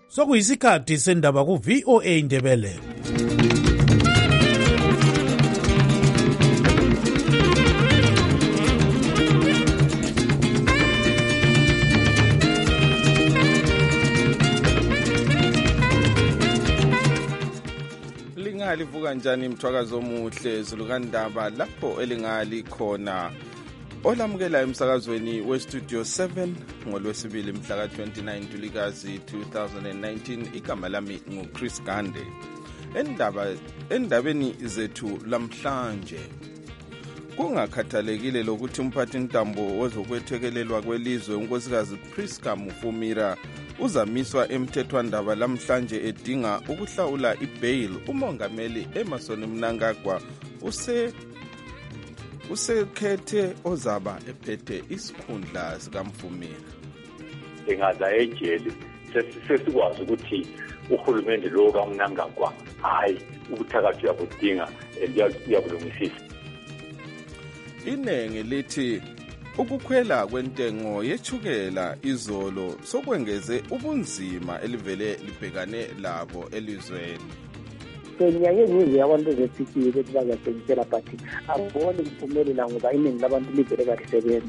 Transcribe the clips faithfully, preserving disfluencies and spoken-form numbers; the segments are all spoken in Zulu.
Sokuyisikhathi sendaba ku V O A Indebele. Livuka njani imthwakazo omuhle zulukandaba lapho elingali khona olamukela emsakazweni we Studio seven ngolwesibili mhla ka twenty-nine Ntulikazi two thousand nineteen. Igama lami nguChris Gande. Endaba endabeni zethu lamhlanje kungakhathalekile lokuthi umphathi ntambo wezokwethekelelwa kwelizwe unkosikazi Priska Mufumira uzamiswa emthethwandaba lamhlanje edinga ukuhlawula ibail. Umongameli Emmerson Mnangagwa use usekhethe ozaba ephethe isikhundla sikaMfumira. Engaza ejele sesikwazi ukuthi uhulumende lo kaMnangagwa hayi ubuthakathi uyabudinga uyabulungisisa. Inenge lithi ukukhwela kwentengo yechukela izolo sokwengeze ubunzima elivele libhekane labo elizweni. Ngiyake ngize abantu bezifikile ukuthi bazathengisela but angiboni imphumelelo ngoba iningi labantu livele kasebenza.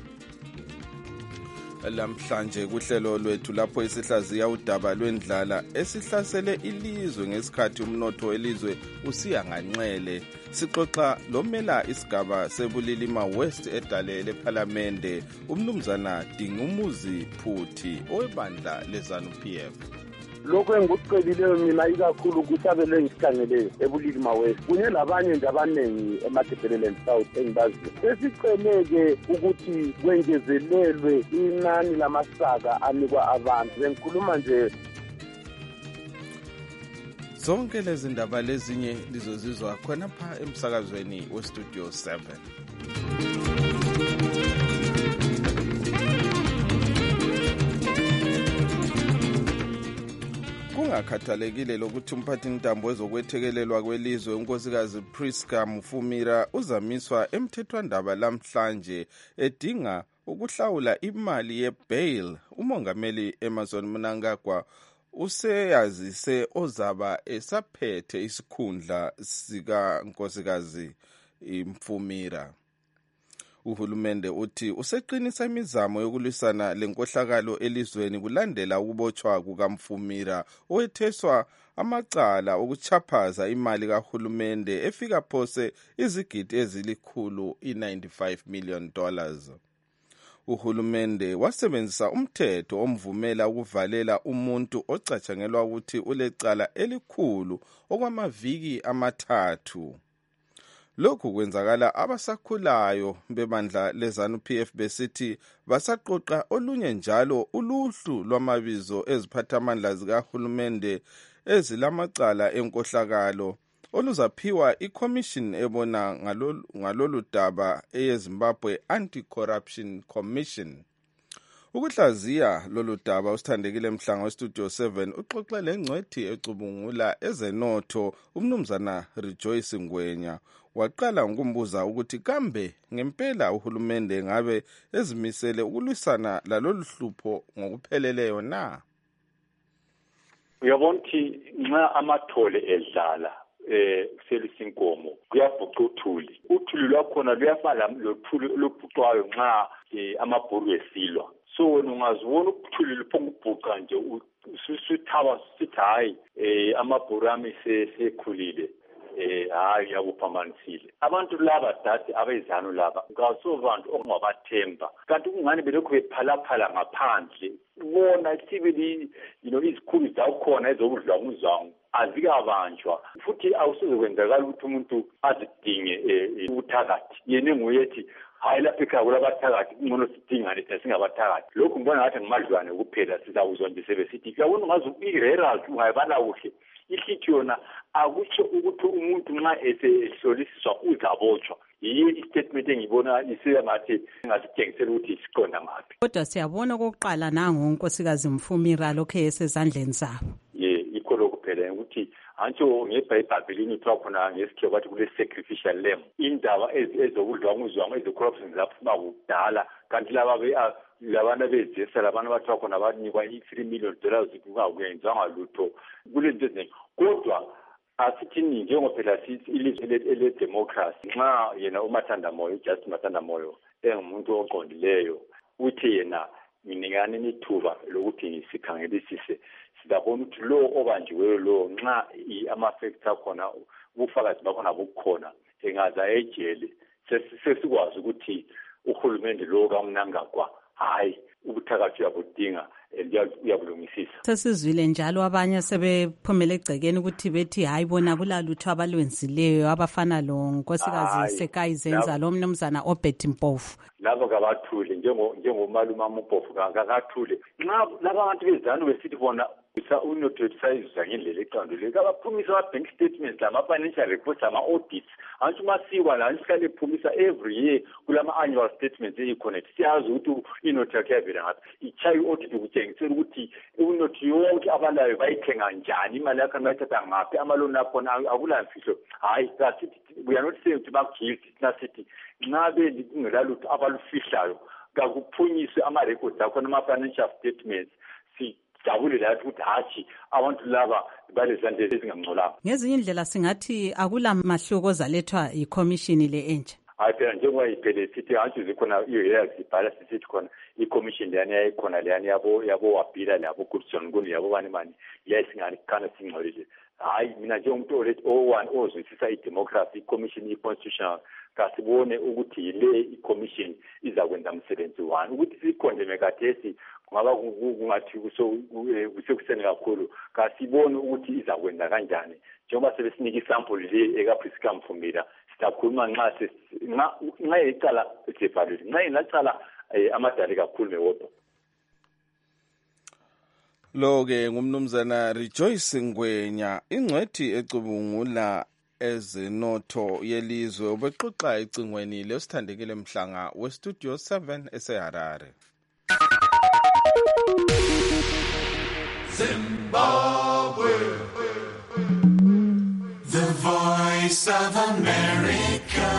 Lamhlanje kuhlelo lwethu lapho isihlaziya udaba lwendlala esihlasele ilizwe ngesikhathi umnotho welizwe usiya nganxele. Sixoxa lomela isigaba sebulilima West edalele eParliament umnumzana Dingumuzi Phuthi owebandla leZANU-P F. Lokho engikucelileyo mina ikakhulu kusabele ngisikhangeleyo ebulilima West kunye labanye nje abanengi eMatabeleland South engibaziyo esiceleke ukuthi kwengezelelwe inani lamasaka anikwa abantu. Bengikhuluma nje zonke lezi ndaba lezinye lizozizwa khona pha emsakazweni we Studio seven. Kungakhathalekile lokuthi umphathi ntambo wezokwethekelelwa kwelizwe unkosikazi Priska Mufumira uzamiswa emthethwandaba lamhlanje edinga ukuhlawula imali yebail. Umongameli Emmerson Mnangagwa useyazise ozaba esaphethe isikhundla sika nkosikazi Mfumira. Uhulumende uthi useqinisa imizamo yokulwisana lenkohlakalo elizweni kulandela ukubotshwa kukaMfumira owetheswa amacala okuchaphaza imali kahulumende efika phose izigidi ezilikhulu i-ninety-five million dollars. Uhulumende wasebenzisa umthetho omvumela ukuvalela umuntu ocatshangelwa ukuthi ulecala elikhulu okwamaviki amathathu. Lokhu kwenzakala abasakhulayo bebandla leZANU-P F besithi basaqoqa olunye njalo uluhlu lwamabizo eziphathamandla zikahulumende ezilamacala enkohlakalo oluzaphiwa iCommission ebona ngalolu daba eyeZimbabwe Anti-Corruption Commission. Ukuhlaziya lolu daba usithandekile Mhlanga weStudio seven uxoxe lengcwethi ecubungula ezenotho umnumzana Rejoice Ngwenya. Waqala ngokumbuza ukuthi kambe ngempela uhulumende ngabe ezimisele ukulwisana lalolu hlupho ngokupheleleyo na? Uyabona ukuthi nxa amathole edlala eh selisinkomo kuyabhuqa uthuli. Uthuli lwakhona luyafana lothuli lophucwayo nxa amabhuru esilwa. So wena ungazibona ukuthuli liphonga ubhuqa nje usuthawa sithi hayi eh amabhuru ami sekhulile. Eh hayi yakuphambanisile abantu laba dati abezanu laba ngaso abantu okungabathemba kanti kungani belokhu bephalaphala ngaphandle bona sibili you know izikhulu zawukhona ezokudlwanguzwangu azikabanjwa futhi awusizokwenzakala ukuthi umuntu azidinge ubuthakathi yena nguyethi hayi lapha ekhaya kulabathakathi kungcono sidingane singabathakathi. Lokhu ngibona ngathi ngimadlwane kuphela sizawuzwa nje sebesithi uyabona ungaze irerals ungayibala kuhle ihlithi yona akutsho ukuthi umuntu nxa esehlolisiswa uzabotshwa. Yiyo istatement engibona isengathi ngasitshengisela ukuthi isiqonda ngaphi. Kodwa siyabona okokuqala nango unkosikazi Mfumira lokho esezandleni zabo. Ye ikho lokho phela ukuthi antsho ngeBhayibhelini kuthiwa khona ngesikhiwa bathi kule sacrificial lamb indaba ezokudlwanguzwangu ezecorruption zaphuma kudala kanti laba labana bezisa labana bathiwa khona abanikwa i-three million dollars kungakwenzanga lutho kulento eziningi kodwa asithini njengophela sithi ilizwe ele-democracy nxa yena uMathanda Moyo uJustice Mathanda Moyo engumuntu oqondileyo uthi yena nginikane ithuba lokuthi ngisikhangelisise sidabona ukuthi lo obanjiweyo lo nxa ama-facts akhona ubufakazi bakhona bukhona engaza ejele sesikwazi ukuthi uhulumende lo kaMnangagwa hayi ubuthakathi uyabudinga uyabulungisisa. Sesizwile njalo abanye sebephumele egcekeni ukuthi bethi hayi bona kulalutho abalwenzileyo abafana lo nkosikazi Sekayi Zenza lo mnumzana Obed Mpofu. Labo kabathule njengo njengomaluma Mpofu kakathule. Nxa laba bantu bezana besithi bona unotwebsize ngendlela eqandile kabaphumisa ama-bank statements lama-financial reports ama-audits antsho masikwa la nsihlale ephumisa every year kulama-annual statements eyi-connect siyazi ukuthi inoti yakhe yavela ngaphi ichaye i-audit ukutshengisela ukuthi inoti yonke abalayo bayithenga njani imali yakhe bayithatha ngaphi amaloni akhona akulamfihlo hayi we are not saying ukuthi baguilty thina sithi nxa belingelalutho abalufihlayo kakuphunyiswe ama-records akhona ama-financial statements jabule lathi ukuthi hathi abantu laba balezandla ezingangcolanga. Ngezinye indlela singathi akula mahluko zalethwa iCommission le entsha. Hayi phela njengoba iphele sithi hathi zikhona iyo sibhala sithi khona iCommission leyani yayikhona leyani yabo yabo wabhila labo Gibson kuni yabo bani mani yayisingani kana singcolile. Hayi mina njengomuntu olethi o one ozwisisa idemocracy iCommission iconstitutional kasibone ukuthi le iCommission izakwenza umsebenzi wani ukuthi sikhondeme kathesi ngaba kungathi kusekuseni kakhulu kasibone ukuthi izakwenza kanjani njengoba sebesinika isample le ekaPriska Mfumira sitakhuluma nxa nxa icala sefalile nxa inacala amadala kakhulu mewodwa. Lo-ke ngumnumzana Rejoice Ngwenya ingcwethi ecubungula ezenotho yelizwe ubexoxa ecingweni lesithandekile mhlanga westudio seven eseHarare. Zimbabwe, the voice of America.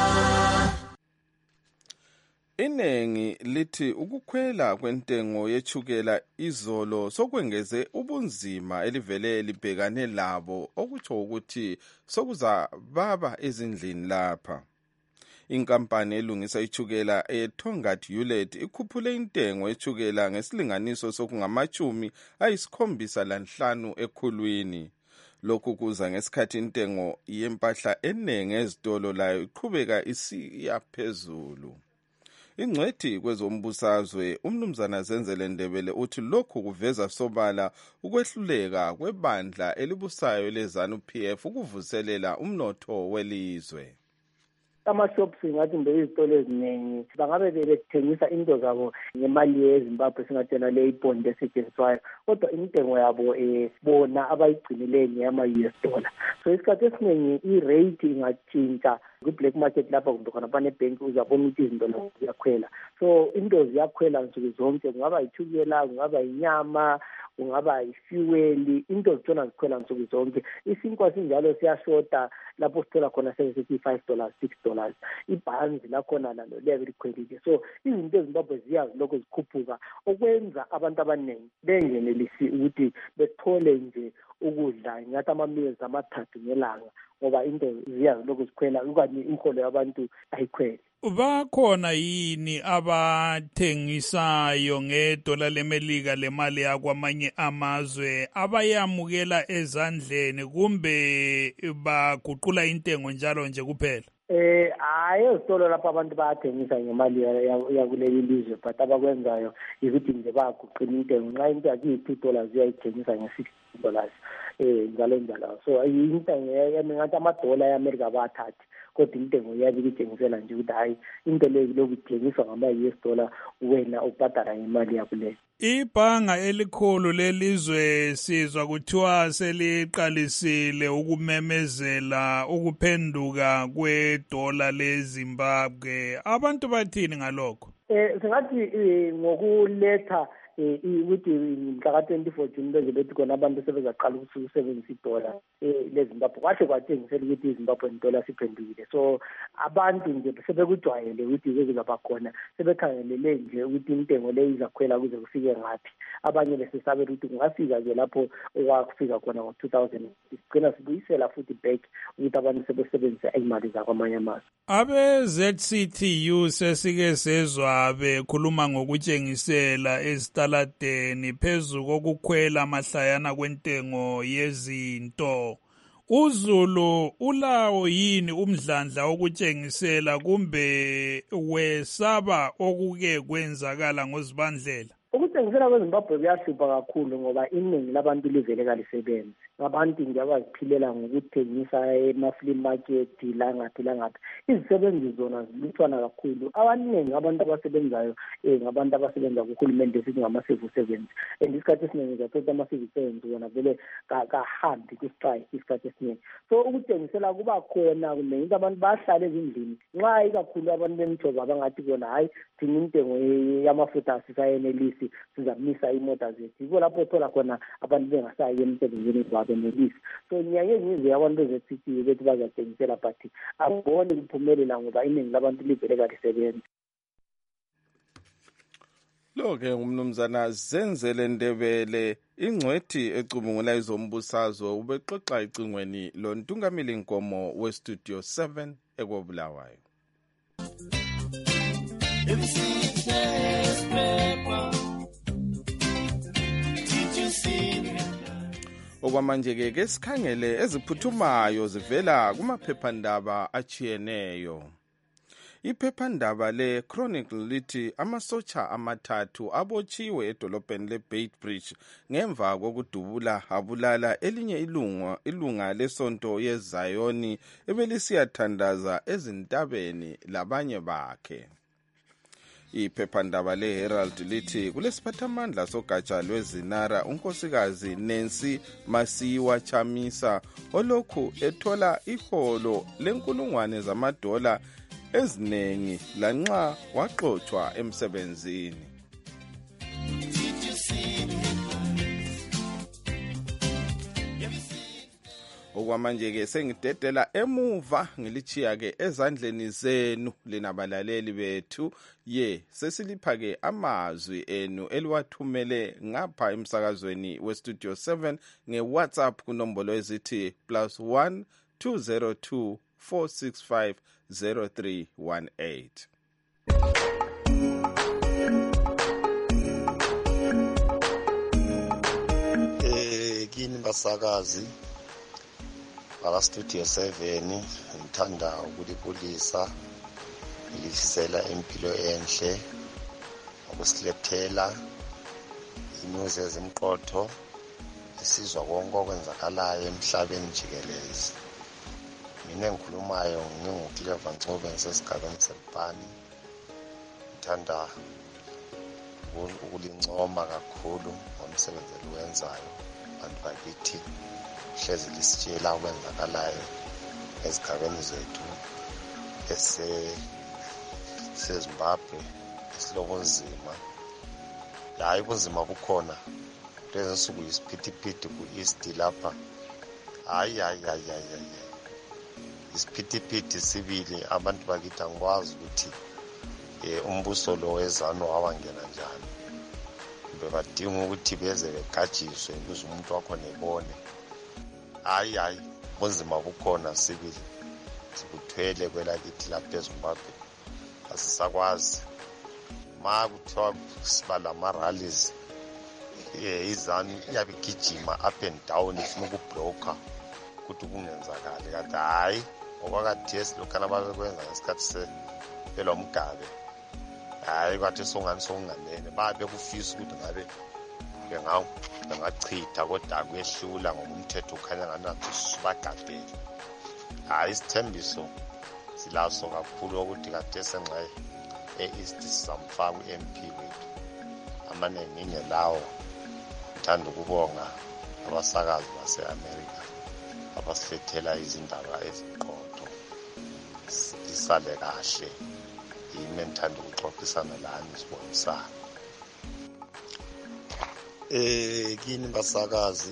Inengi lithi ukukhwela kwentengo yechukela izolo sokwengeze ubunzima elivele libhekane labo okutsho ukuthi sokuza baba ezindlini lapha. Inkampani elungisa ichukela eTongat Hewlett ikhuphule intengo yechukela ngesilinganiso sokungamachumi ayisikhombisa lanhlanu ekhulwini. Lokhu kuza ngesikhathi intengo yempahla enenge ezitolo layo iqhubeka isiya phezulu. Ingcwethi kwezombusazwe umnumzana Zenzele Ndebele uthi lokhu kuveza sobala ukwehluleka kwebandla elibusayo leZANU P F ukuvuselela umnotho welizwe. Ama-shops ngathi mbe izitolo eziningi bangabe bethengisa into zabo ngemali yeZimbabwe singatshela le ibond esetshenziswayo kodwa intengo yabo eh bona abayigcinile ngeyama-U S dollar. So isikhathi esiningi i-rate ingatshintsha kwi-black market lapha kumbe khona banebhenki uzabona ukuthi izinto ziyakhwela. So into ziyakhwela nsuku zonke kungaba yithukela kungaba inyama kungaba ifuel into zitshona zikhwela nsuku zonke. Isinkwa sinjalo siyashota lapho sithola khona seventy-five dollars six dollars ibhanzi lakhona nalo liyabe likhwelile. So izinto eZimbabwe ziyazi lokho zikhuphuka okwenza abantu abaningi bengenelisi ukuthi bethole nje ukudla ngathi ama-meals amathathu ngelanga ngoba into ziyazi lokho zikhwela ukanye imholo yabantu ayikhwele. Bakhona yini abathengisayo ngedola lemelika lemali yakwamanye amazwe abayamukela ezandleni kumbe baguqula intengo njalo nje kuphela? Eh ayezitolo lapha abantu bayathengisa ngemali yakuleli lizwe but abakwenzayo ukuthi nje bayaguqula intengo nxa into yakiyi-two dollars uyayithengisa nge-six dollars eh njalo njalo. So intengo yami ngathi amadola eAmerica bathathe kodwa intengo yabe ithengisela nje ukuthi hayi into leyo lokuthengiswa ngama-U S dollar wena ubhadala ngemali yakuleyo. Ibhanga elikhulu lelizwe sizwa kuthiwa seliqalisile ukumemezela ukuphenduka kwedola leZimbabwe. Abantu bathini ngalokho? Eh singathi ngokuletha um ukuthi mhlaka twenty-four June beze bethi khona abantu sebezaqala ukusebenzisa idola um lezimbabwe kwahle kwatshengisela ukuthi izimbabwe dola siphendukile. So abantu nje sebekujwayele ukuthi kuzaba khona, sebekhangelele nje ukuthi intengo le izakhwela kuze kufike ngaphi. Abanye besesabela ukuthi kungafika-ke lapho okwakufika khona ngo-two thousand sigcina sibuyisela futhi back ukuthi abantu sebesebenzisa imali zakwamanye amazwe. Abe-Z C T U sesike sezwa bekhuluma ngokutshengisela ezitaladeni phezu kokukhwela amahlayana kwentengo yezinto. UZulu ulawo yini umdlandla wokutshengisela kumbe wesaba okuke kwenzakala ngozibandlela? Ukutshengisela kweZimbabwe kuyahlupha kakhulu ngoba iningi labantu livele kalisebenzi. Ngabantu nje abaziphilela ngokuthengisa ema-flea market langaphi langaphi. Izisebenzi zona ziluthwana kakhulu. Abaningi abantu abasebenzayo eh ngabantu abasebenza kuhulumende esithi ngama-civil servants. And isikhathi esiningi zathola ama-civil servants wona vele kahambi ku-strike isikhathi esiningi. So ukuthengisela kuba khona kuningi abantu bahlala ezindlini. Nxa ikakhulu abantu bemthoba abangathi bona hayi thina intengo yamafutha asisayenelisi sizamisa imota zethu. Yiko lapho thola khona abantu bengasayi emsebenzini wabo benelisi. So ngiyaye ngize abantu be-Z C T U bethi bazathengisela but akuboni kuphumelela ngoba iningi labantu livele kalisebenzi. Lo-ke ngumnumzana Zenzele Ndebele, ingcwethi ecubungula izombusazwe, ubexoxa icingweni loNtungamili Nkomo weStudio seven ekobulawayo. Okwamanje-ke ke sikhangele eziphuthumayo zivela kumaphephandaba achiyeneyo. Iphephandaba le-Chronicle lithi amasotsha amathathu abotshiwe edolobheni le-Beitbridge ngemva kokudubula abulala elinye ilunga, ilunga lesonto yeZayoni ebelisiyathandaza ezintabeni labanye bakhe. Iphephandaba le-Herald lithi kulesiphathamandla sogatsha lwezinara unkosikazi Nancy Masiwa Chamisa olokhu ethola iholo lenkulungwane zamadola ezinengi lanxa waxoxwa emsebenzini. Okwamanje-ke sengidedela emuva ngilichiya-ke ezandleni zenu linabalaleli bethu ye sesilipha-ke amazwi enu eliwathumele ngapha emsakazweni weStudio seven nge-WhatsApp kunombolo ezithi plus one two zero two four six five zero three one eight. Eh kini basakazi bala Studio seven ngithanda ukulipulisa ngilifisela impilo enhle ukusilethela inews ezimqotho isizwa konke okwenzakalayo emhlabeni jikelele. Mina engikhulumayo nginguClever Ncube ngisesigabeni seBhani. Ngithanda ukulincoma kakhulu ngomsebenzi owenzayo abantu bakithi hlezi lisitshela okwenzakalayo ezigabeni zethu ese seZimbabwe esilobunzima. Hayi ubunzima bukhona lezi nsuku isiphithiphithi ku-East lapha. Hayi hayi hayi hayi isiphithiphithi sibili abantu bakithi angikwazi ukuthi eh umbuso lo wezano wabangena njani. Bebadinga ukuthi beze begajiswe ukuze umuntu wakho nebone. Hayi hayi bunzima bukhona sibili sibuthwele kwelakithi lapha eZimbabwe asisakwazi ma kuthiwa siba lama rallies eh izanu iyabigijima up and down ifuna ukublocker ukuthi kungenzakala kanti hayi okwakade esilokana babekwenza ngesikhathi se belomgabe hayi kwathi songani songanene babe kufisa ukuthi ngabe bengawu bengachitha kodwa kuyehlula ngokumthetho ukhanya nganathi sibagadele. Hayi isithembiso silaso kakhulu ukuthi kade senxaye e-East samfaka u-M P wethu amaningi ngelawo. Ngithanda ukubonga abasakazi base-America abasilethela izindaba eziqotho isale kahle. Yimi ngithanda ukuxoxisana lani sibonisana. Eh kini basakazi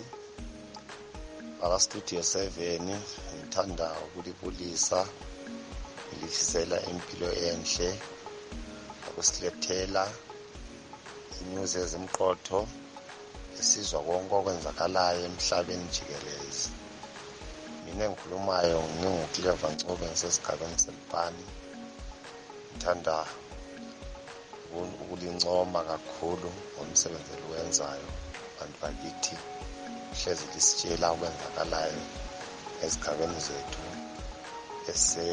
ala studio seven ngithanda ukulibulisa ngilifisela impilo enhle ukusilethela inews ezimqotho esizwa konke okwenzakalayo emhlabeni jikelele. Mina engikhulumayo ngingukLeva Ncube ngisesigabeni selipani. Ngithanda ukulincoma kakhulu ngomsebenzi owenzayo abantu bakithi hlezi lisitshela okwenzakalayo ezigabeni zethu ese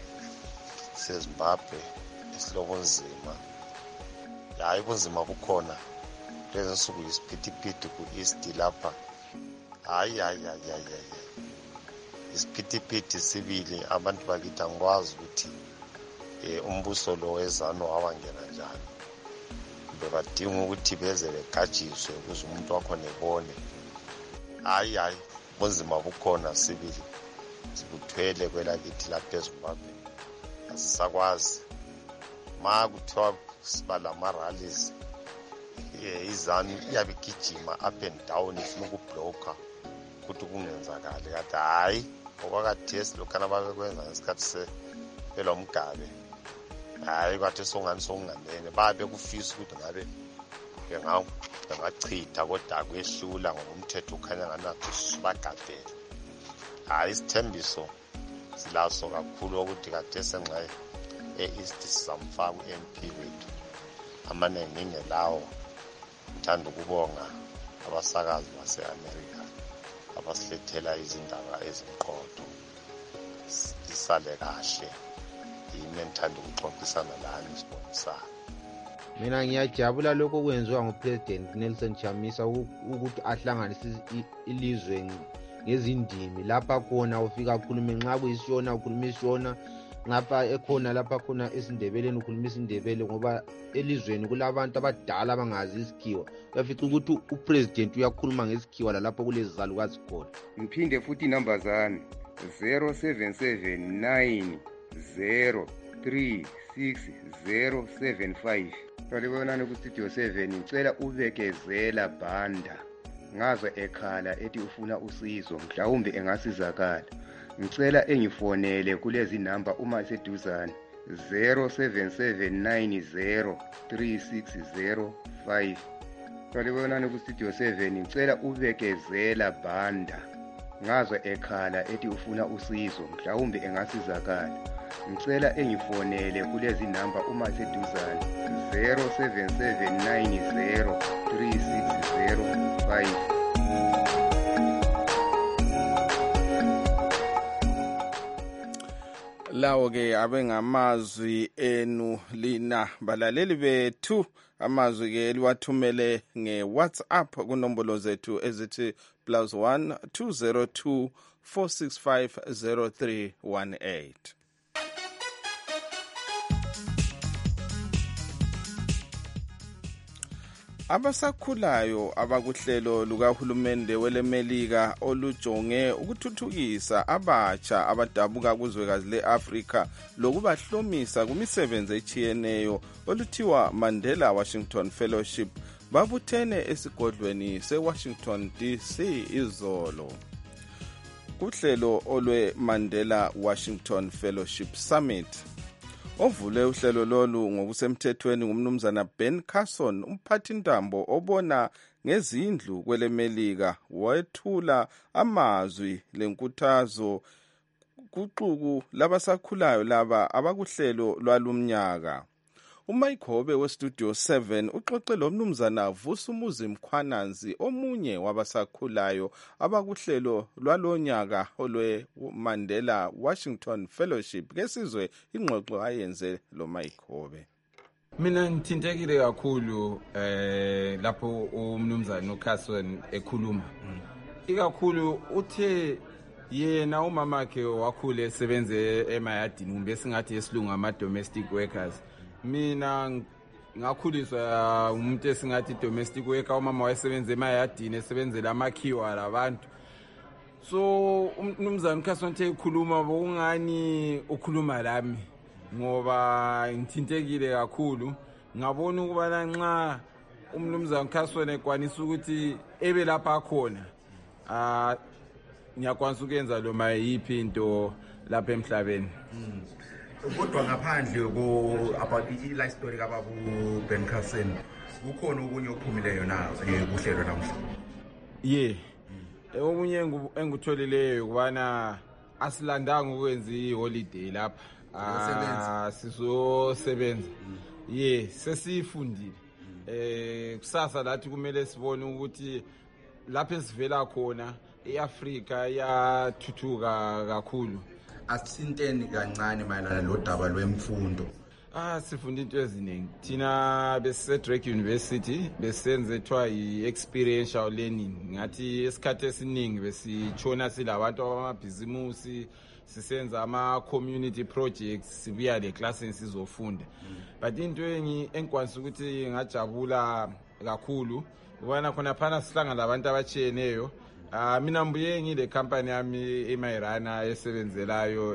seZimbabwe esilobunzima. Hayi bunzima bukhona lezi nsuku isiphithiphithi ku East lapha. Hayi hayi hayi hayi isiphithiphithi sibili abantu bakithi angikwazi ukuthi eh umbuso lo wezano wabangena njani. Bebadinga ukuthi beze begajiswe ukuze umuntu wakho nebone. Hayi hayi bunzima bukhona sibili sibuthwele kwelakithi lapha eZimbabwe. Asisakwazi ma kuthiwa sibala ama rallies eh izanu iyabigijima up and down ifuna ukublocker ukuthi kungenzakala kade hayi okwakathesi lokhana babekwenza ngesikhathi se elomgabe. Hayi kwathi songani songanene babe kufisa ukuthi ngabe ngawo ngachitha kodwa kwehlula ngokumthetho ukhanya nganathi sibagadela. Hayi isithembiso silaso kakhulu ukuthi kade senxaye eEast sizamfaka uM P wethu amaningi ngelawo. Ngithanda ukubonga abasakazi base-America abasilethela izindaba ezimqotho isale kahle. Yimi ngithanda ukuxoxisana lani sibonisana. Mina ngiyajabula lokho kwenziwa nguPresident Nelson Chamisa ukuthi ahlanganise ilizwe ngezindimi lapha khona ufika ukhuluma nxa kuyisiyona ukhuluma isiyona ngapha ekhona lapha khona esindebeleni ukhuluma isindebele ngoba elizweni kulabantu abadala abangazi isikhiwa. Uyafica ukuthi uPresident uyakhuluma ngesikhiwa lapho kulezizalukazi khona. Ngiphinde futhi inamba zami zero seven seven nine zero three six zero seven five. Salibonani ku studio seven ngicela ubekezela banda. Ngazwe ekhala ethi ufuna usizo mhlawumbe engasizakala. Ngicela engifonele kulezi namba uma eseduzane zero seven seven nine zero three six zero five. Salibonani ku studio seven ngicela ubekezela banda. Ngazwe ekhala ethi ufuna usizo mhlawumbe engasizakala. Ngicela engifonele kulezi namba uma eseduzane zero seven seven nine zero three six zero five. Lawo ke abengamazwi enu lina balaleli bethu. Amazwi ke liwathumele nge WhatsApp kunombolo zethu ezithi plus one two zero two four six five zero three one eight. Abasakhulayo abakuhlelo lukahulumende welemelika olujonge ukuthuthukisa abatsha abadabuka kuzwekazi leAfrika lokubahlomisa kumisebenzi echiyeneyo oluthiwa Mandela Washington Fellowship babuthene esigodlweni seWashington D C izolo. Kuhlelo olwe Mandela Washington Fellowship Summit ovule uhlelo lolu ngokusemthethweni ngumnumzana Ben Carson, umphathintambo obona ngezindlu kwelemelika, wethula amazwi lenkuthazo kuxuku labasakhulayo laba abakuhlelo lwalumnyaka. uMayigobe westudio seven uxoxe lo mnumzana Vusumuzi Mkhwananzi, omunye wabasakhulayo abakuhlelo lwalonyaka olwe Mandela Washington Fellowship. Kesizwe ingxoxo ayenze lo Mayigobe. Mina ngithintekile kakhulu eh lapho umnumzana uCarson ekhuluma. Ikakhulu uthe yena umamakhe wakhule esebenze emayadini kumbe singathi esilungu ama domestic workers. Mina ngakhuliswa umuntu esingathi domestic worker, umama wayesebenza emayadini esebenzela amakhiwa labantu. So umnumzana uCarson uthe ekhuluma bokungani ukhuluma lami ngoba ngithintekile kakhulu. Ngabona ukuba nxa umnumzana Khasweni ekwanisa ukuthi ebe lapha khona ah ngiyakwanisa ukuyenza lo mayiphi into lapha emhlabeni. Kodwa ngaphandle ko about i life story kababu Ben Carson kukhona okunye okuphumileyo na kuhlelo namhla. Yeah. Omunye engutholeleyo kubana asilandanga ukwenza iholiday lapha. Ah sizosebenza. Yeah, sesifundile. Eh kusasa lathi kumele sibone ukuthi lapha esivela khona eAfrika yathuthuka kakhulu. Asithinteni kancane mayelana lodaba lwemfundo. Ah sifunda into eziningi. Thina bese Drake University besenze ethiwa i-experiential learning. Ngathi esikhathi esiningi besitshona silabantu abamabhizimusi sisenza ama community projects sibuya le classini sizofunda. But into engi enkwanisa ukuthi ngajabula kakhulu ubona khona phana sihlanga labantu abatshiyeneyo. Ah mina mbuye ngile company yami eMairana esebenzelayo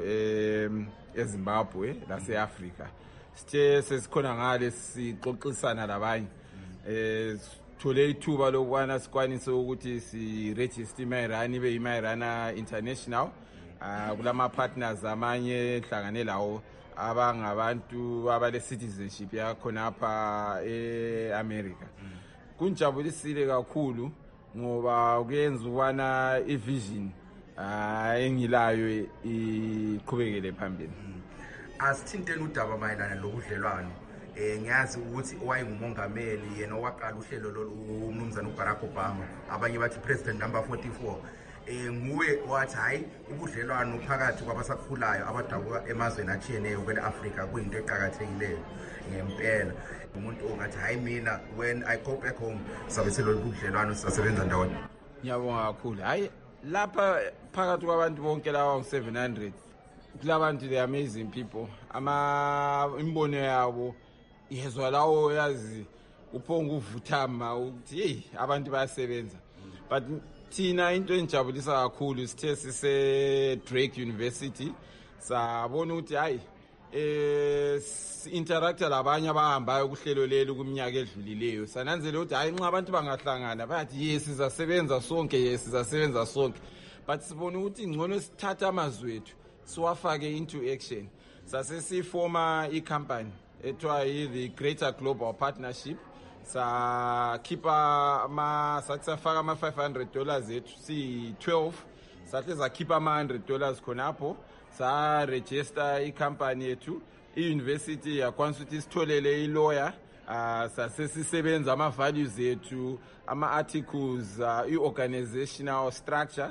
eZimbabwe lase Africa. Sithe sesikhona ngale sixoxisana labanye. Eh thole ithuba lokwana sikwanise ukuthi si register iMairana ibe iMairana International. Ah kulama partners amanye hlangane lawo abangabantu abale citizenship yakhona apha eAmerica. Kunjabulisile kakhulu ngoba kuyenza ukwana ivision ah engilayo iqhubekele phambili. Asithinteni udaba mayelana lokudlelwano. Eh ngiyazi ukuthi owayengumongameli yena owaqala uhlelo lolu umnumzana uBarack Obama abanye bathi president number forty-four. Eh nguwe wathi hayi ubudlelwano phakathi kwabasakhulayo abadabuka emazweni atshiyeneyo kwele Africa kuyinto eqhakathekileyo ngempela. Umuntu ongathi hayi mina when I go back home sabe selolu budlelwano sisebenza ndawonye. Ngiyabonga kakhulu. Hayi lapha phakathi kwabantu bonke lawa ngu seven hundred kulabantu the amazing people ama imbono yabo yezwa lawo yazi uphonga uvuthama ukuthi hey abantu bayasebenza. But thina into enjabulisa kakhulu sithe sise Drake University sabona ukuthi hayi eh interacta labanye abahambayo kuhlelo lelo kuminyaka edlulileyo sananzele ukuthi hayi nxa abantu bangahlangana bathi yes sizasebenza sonke yes sizasebenza sonke but sibona ukuthi ingcono sithatha amazwethu siwafake into action. Sase sifoma i-company ethiwa the Greater Global Partnership sa khipha ama satsafaka ama five hundred dollars ethu si twelve sahle zakhipha ama one hundred dollars khonapho sa register i-company yethu i-university yakwanisa ukuthi sitholele i-lawyer ah sase sisebenza ama values ethu ama articles i-organizational structure.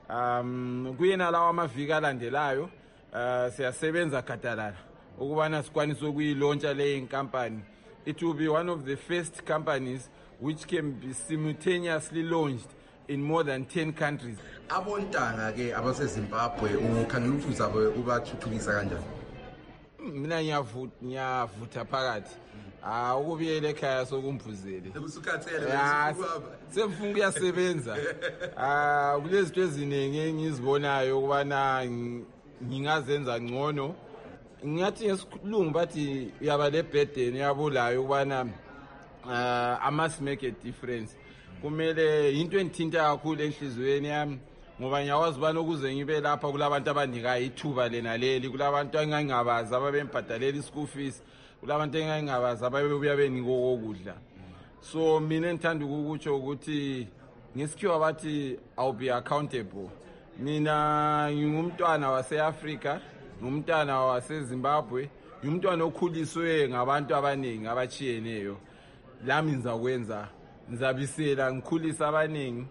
Um kuyena lawa amaviki alandelayo uh siyasebenza gadalala ukubana sikwanisa ukuyilauncha le inkampani. It will be one of the first companies which can be simultaneously launched in more than ten countries. Abontanga ke abaseZimbabwe ukhangela ukuthi uzabe ubathuthukisa kanjani? Mina ngiyavuta ngiyavutha phakathi. Ah ukubiyela ekhaya sokumphuzele. Ebusukhathele besukubaba. Semfunga uyasebenza. Ah kulezinto eziningi engizibonayo ukubana ngingazenza ngcono. Ngiyathi ngesikhulungu bathi uyaba le burden yabulayo ukubana ah I must make a difference. Kumele into engithinta kakhulu enhlizweni yami ngoba ngiyawazi ubana ukuze ngibe lapha kulabantu abanika ithuba lena leli kulabantu angangabaza ababembhadalela ischool fees kulabantu engangabaza ababebuya benika okudla. So mina ngithanda ukukutsho ukuthi ngesikhiwa bathi I'll be accountable. Mina ngingumntwana waseAfrica, ngumntwana waseZimbabwe, ngumntwana okhuliswe ngabantu abaningi abachiyeneyo. Lami ngizakwenza ngizabisela ngikhulisa abaningi.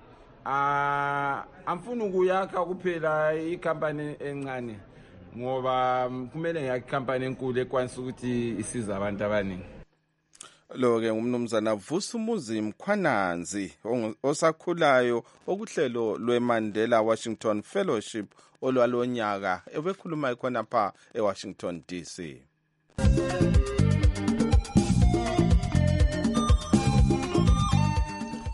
Ah amfuna ukuyakha kuphela icompany encane ngoba kumele ngiyakhe icompany enkulu ekwanisa ukuthi isiza abantu abaningi. Lo ke ngumnumzana Vusumuzi Mkhwananzi osakhulayo okuhlelo lweMandela Washington Fellowship olwalonyaka ebekhuluma khona pha eWashington D C.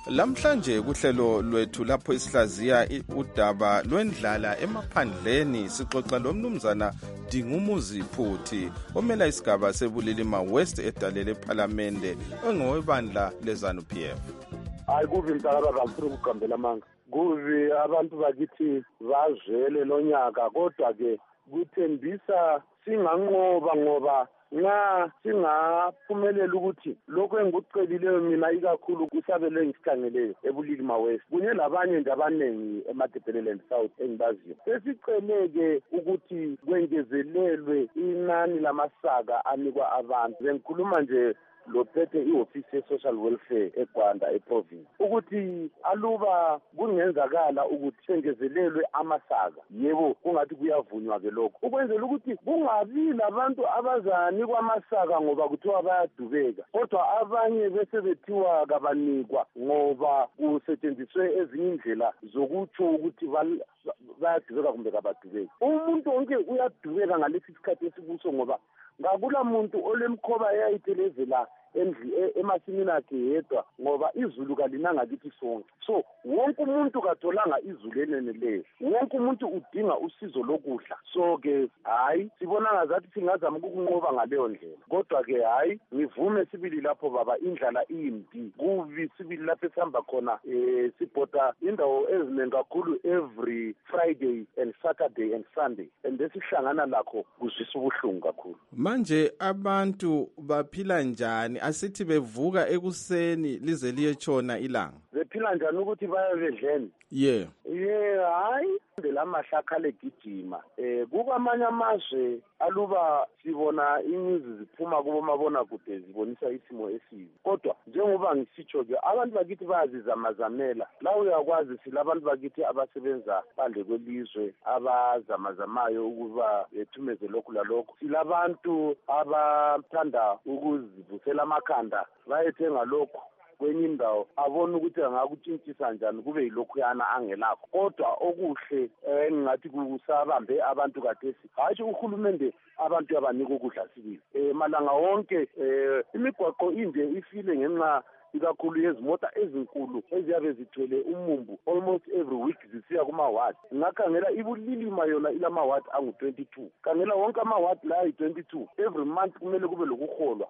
Lamhlanje kuhlelo lwethu lapho isihlaziya udaba lwendlala emaphandleni sixoxa lomnumzana Dingumuzi Phuthi omela isigaba sebulilima West edalele ePhalamende ongowebandla leZANU-P F. Hayi kuvi mntaka kaMfuru ukugambela amanga. Kuvi abantu bakithi bazele lonyaka kodwa ke kuthembisa singanqoba ngoba nxa singaphumelela ukuthi lokho engikucelileyo mina ikakhulu kusabele ngisikhangeleyo ebulilima West kunye labanye nje abanengi eMatebeleland South engibaziyo sesiceleke ukuthi kwengezelelwe inani lamasaka anikwa abantu bengikhuluma nje lophethe iofisi ye-social welfare eGwanda eprovince ukuthi aluba kungenzakala ukuthi sengezelelwe amasaka yebo kungathi kuyavunywa ke lokho ukwenzela ukuthi kungabi labantu abazanikwa amasaka ngoba kuthiwa bayadubeka kodwa abanye bese bethiwa kabanikwa ngoba kusetshenziswe ezinye indlela zokutsho ukuthi bayadubeka kumbe kabadubeki. Umuntu wonke uyadubeka ngalesi sikhathi esikuso ngoba ngakula muntu olemkhoba eyayithelezela endli emasimini akhe yedwa ngoba izulu kalinanga kithi sonke. So wonke umuntu katholanga izulu eneneleyo, wonke umuntu udinga usizo lokudla. So ke hayi sibona ngazathi singazama ukunqoba ngaleyo ndlela kodwa ke hayi ngivume sibili lapho baba indlala impi kuvi sibili lapho esihamba khona eh sibhoda indawo eziningi kakhulu every Friday and Saturday and Sunday and besihlangana lakho kuzwisa ubuhlungu kakhulu. Manje abantu baphila njani asithi bevuka ekuseni lize liyetshona ilanga? Bephila njani ukuthi baye bedleni? Yeah. Yeah, hayi lamahla legijima eh kukwamanye amazwe aluba sibona inyuzi ziphuma kubo mabona kude zibonisa isimo esibi kodwa njengoba ngisitsho ke abantu bakithi bayazizamazamela la uyakwazi silabantu bakithi abasebenza phandle kwelizwe abazamazamayo ukuba ethumeze lokhu lalokho silabantu abathanda ukuzivusela amakhanda bayethenga lokhu kwenye indawo abona ukuthi angakutshintshisa njani kube yilokhuyana angelakho kodwa okuhle engathi kusabambe abantu kathesi hayi uhulumende abantu yabanika ukudla sibili eh malanga wonke eh imigwaqo inde ifile ngenxa ikakhulu yezimota ezinkulu eziyabe zithwele umumbu almost every week zisiya kuma ward ngakhangela ibulilima yona ilama ward angu twenty-two kangela wonke ama ward la yi twenty-two every month kumele kube lokuholwa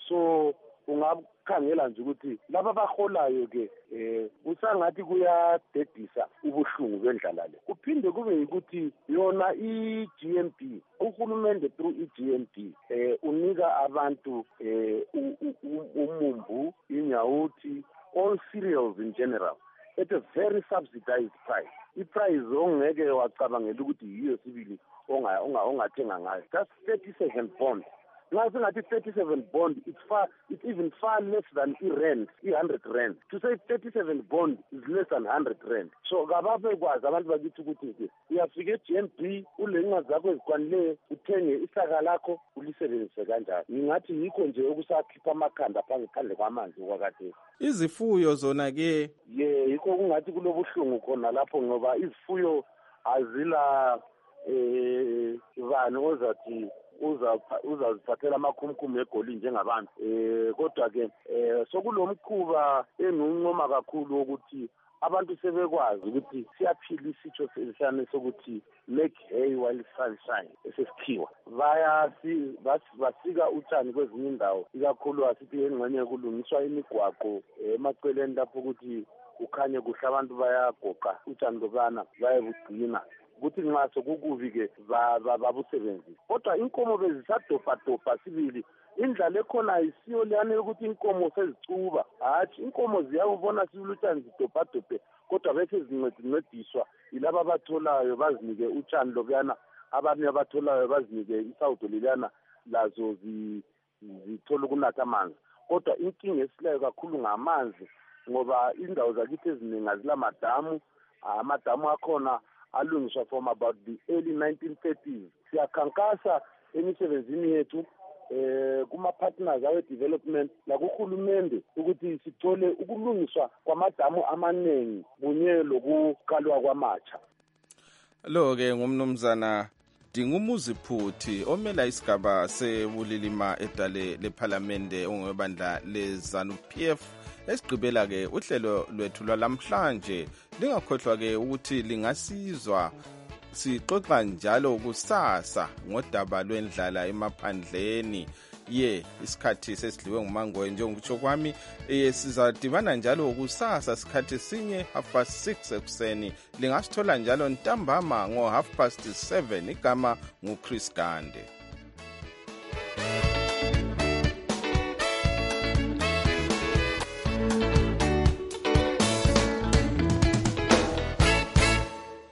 so ungakhangela nje ukuthi laba baholayo ke eh usangathi kuyadedisa ubuhlungu bendlala le kuphinde kube ukuthi yona i-G M P uhulumende through i-G M P eh unika abantu eh umumbu inyawuthi all cereals in general at a very subsidized price i-price ongeke wacabangela ukuthi yiyo sibili onga ongathenga ngayo just thirty-seven bond. Now singathi thirty-seven bond, it's far, it's even far less than i-rand, one hundred rand. To say thirty-seven bond is less than one hundred rand. So kababe kwazi abantu bakithi ukuthi uyafika e-G M B ulenqa zakho ezikwanile uthenge isaka lakho ulisebenzise kanjani. Ngingathi yikho nje okusakhipha amakhanda phandle kwamanzi kwakade. Izifuyo zona ke ye yikho kungathi kulobuhlungu khona lapho ngoba izifuyo azila eh bani ozathi uza uzaziphathela amakhumkhumi egoli njengabantu eh kodwa ke eh sokulomkhuba enunqoma kakhulu ukuthi abantu sebekwazi ukuthi siyaphila isitho sesane sokuthi make hay while sun shine esesikhiwa baya si basika utshani kwezinye indawo ikakhulu asithi engxenye kulungiswa imigwaqo emaceleni lapho ukuthi ukhanye kuhle abantu bayagoqa utshani lobana bayebugcina ukuthi nxa sokukubi ke babusebenzisa kodwa inkomo bezisadopa dopa sibili indlela ekhona isiyo leyane ukuthi inkomo sezicuba hathi inkomo ziyabona sibulutshani zidopa dope kodwa bese zincediswa ilaba abatholayo bazinike utshani lokuyana abanye abatholayo bazinike isawudo leliyana lazo zithola ukunatha amanzi kodwa inkinga esilayo kakhulu ngamanzi ngoba indawo zakithi eziningi azilamadamu amadamu akhona alungiswa from about the early nineteen thirties siyakhankasa emisebenzini yethu eh kuma partners awe development la kuhulumende ukuthi sithole ukulungiswa kwamadamu amanengi kunye lokuqalwa kwamatsha. Lo ke ngumnumzana Dingumuzi Phuthi omela isigaba sebulilima edale lePhalamende ongwebandla leZANU-P F esigqibela ke uhlelo lwethu lwalamhlanje lingakhohlwa ke ukuthi lingasizwa sixoxa njalo kusasa ngodaba lwendlala emaphandleni ye isikhathi sesidliwe ngumangoye njengokutsho kwami eh sizadibana njalo kusasa isikhathi sinye half past six ekuseni lingasithola njalo ntambama ngo half past seven igama nguChris Gande.